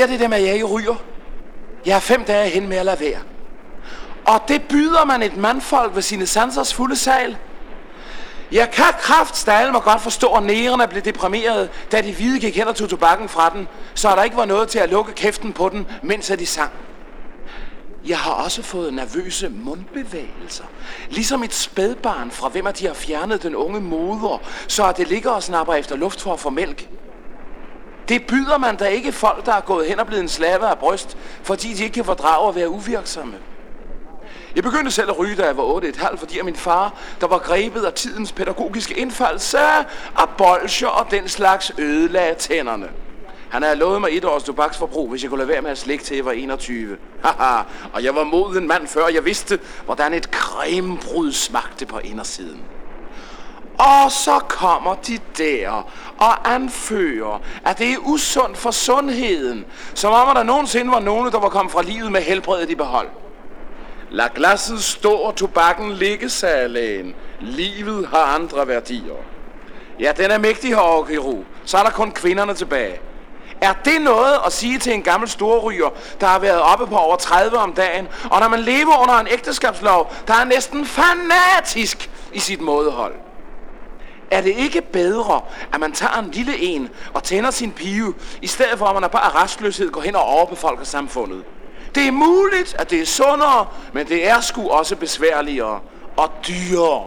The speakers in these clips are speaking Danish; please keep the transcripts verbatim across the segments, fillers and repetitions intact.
mere det der med, at jeg ikke ryger. Jeg er fem dage hen med at lade være. Og det byder man et mandfolk ved sine sansers fulde sal. Jeg kan kraftstale mig godt forstå, at nærerne blev deprimeret, da de hvide gik hen og tog tobakken fra den, så der ikke var noget til at lukke kæften på den, mens de sang. Jeg har også fået nervøse mundbevægelser, ligesom et spædbarn, fra hvem at de har fjernet den unge moder, så at det ligger og snapper efter luft for at få mælk. Det byder man da ikke folk, der er gået hen og blevet en slave af bryst, fordi de ikke kan fordrage at være uvirksomme. Jeg begyndte selv at ryge, da jeg var otte et halvt, fordi min far, der var grebet af tidens pædagogiske indfald, sagde, at bolsjer og den slags ødelagde tænderne. Han havde lovet mig et års tobaksforbrug, hvis jeg kunne lade være med at slikke til jeg var enogtyve. Haha, og jeg var moden mand, før jeg vidste, hvordan et cremebrud smagte på indersiden. Og så kommer de der og anfører, at det er usundt for sundheden, som om der nogensinde var nogen, der var kommet fra livet med helbredet i behold. Lad glasset stå og tobakken ligge, sagde lægen. Livet har andre værdier. Ja, den er mægtig, herre kirurg. Så er der kun kvinderne tilbage. Er det noget at sige til en gammel storryger, der har været oppe på over tredive om dagen, og når man lever under en ægteskabslov, der er næsten fanatisk i sit mådehold? Er det ikke bedre, at man tager en lille en og tænder sin pive, i stedet for at man bare af restløshed går hen og overbefolker samfundet? Det er muligt, at det er sundere, men det er sgu også besværligere og dyrere.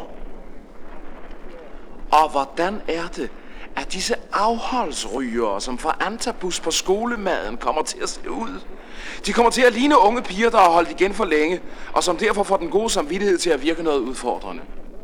Og hvordan er det, at disse afholdsrygere, som får antabus på skolemaden, kommer til at se ud? De kommer til at ligne unge piger, der har holdt igen for længe, og som derfor får den gode samvittighed til at virke noget udfordrende.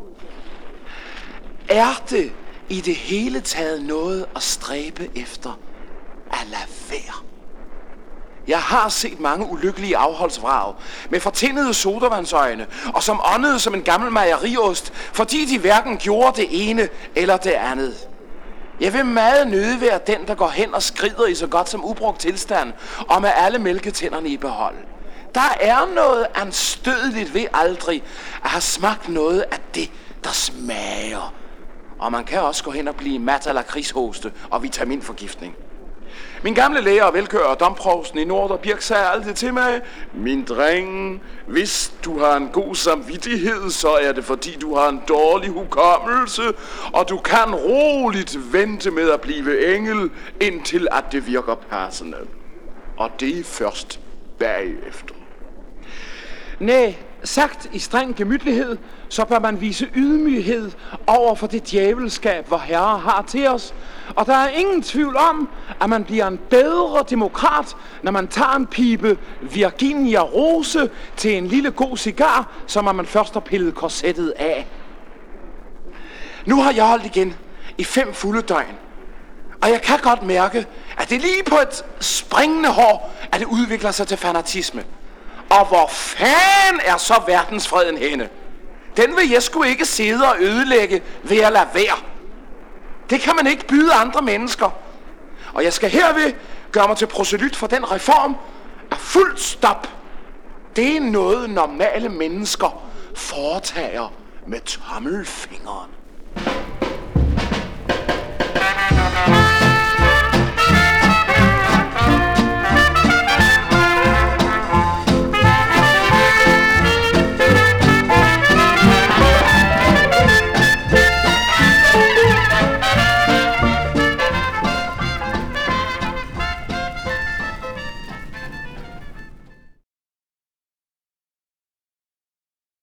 Er det i det hele taget noget at stræbe efter at lade være? Jeg har set mange ulykkelige afholdsvrag med fortindede sodavandsøjne og som åndede som en gammel mejeriost, fordi de hverken gjorde det ene eller det andet. Jeg vil meget nødig være den, der går hen og skrider i så godt som ubrugt tilstand og med alle mælketænderne i behold. Der er noget anstødeligt ved aldrig at have smagt noget af det, der smager. Og man kan også gå hen og blive mat eller krigshoste og vitaminforgiftning. Min gamle læger og velkører domprovsten i Nordre Birk sagde altid til mig: min dreng, hvis du har en god samvittighed, så er det fordi du har en dårlig hukommelse, og du kan roligt vente med at blive engel, indtil at det virker passende. Og det er først bagefter. Næh, sagt i streng gemytlighed, så bør man vise ydmyghed over for det djævelskab, vor Herre har til os. Og der er ingen tvivl om, at man bliver en bedre demokrat, når man tager en pibe Virginia Rose til en lille god cigar, som man først har pillet korsettet af. Nu har jeg holdt igen i fem fulde døgn, og jeg kan godt mærke, at det lige på et springende hår, at det udvikler sig til fanatisme. Og hvor fanden er så verdensfreden henne? Den vil jeg sgu ikke sidde og ødelægge ved at lade være. Det kan man ikke byde andre mennesker. Og jeg skal herved gøre mig til proselyt for den reform af fuld stop. Det er noget normale mennesker foretager med tommelfingeren.